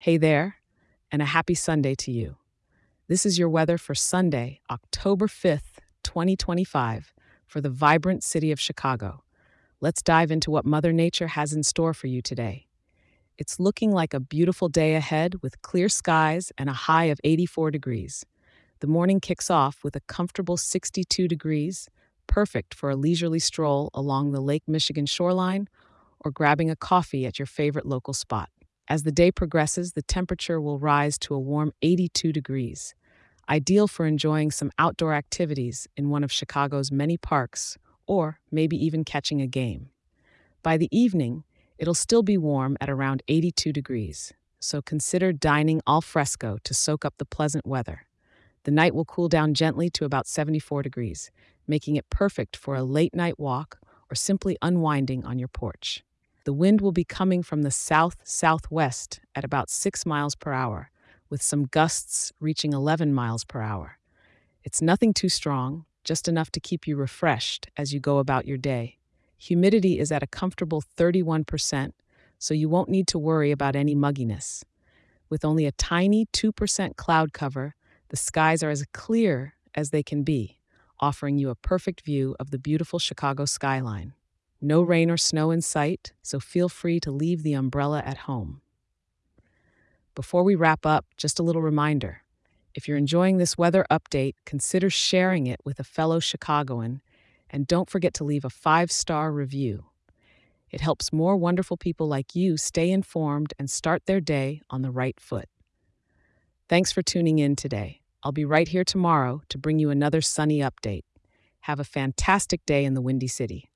Hey there, and a happy Sunday to you. This is your weather for Sunday, October 5th, 2025, for the vibrant city of Chicago. Let's dive into what Mother Nature has in store for you today. It's looking like a beautiful day ahead with clear skies and a high of 84 degrees. The morning kicks off with a comfortable 62 degrees, perfect for a leisurely stroll along the Lake Michigan shoreline or grabbing a coffee at your favorite local spot. As the day progresses, the temperature will rise to a warm 82 degrees, ideal for enjoying some outdoor activities in one of Chicago's many parks or maybe even catching a game. By the evening, it'll still be warm at around 82 degrees, so consider dining al fresco to soak up the pleasant weather. The night will cool down gently to about 74 degrees, making it perfect for a late night walk or simply unwinding on your porch. The wind will be coming from the south-southwest at about 6 miles per hour, with some gusts reaching 11 miles per hour. It's nothing too strong, just enough to keep you refreshed as you go about your day. Humidity is at a comfortable 31%, so you won't need to worry about any mugginess. With only a tiny 2% cloud cover, the skies are as clear as they can be, offering you a perfect view of the beautiful Chicago skyline. No rain or snow in sight, so feel free to leave the umbrella at home. Before we wrap up, just a little reminder. If you're enjoying this weather update, consider sharing it with a fellow Chicagoan, and don't forget to leave a 5-star review. It helps more wonderful people like you stay informed and start their day on the right foot. Thanks for tuning in today. I'll be right here tomorrow to bring you another sunny update. Have a fantastic day in the Windy City.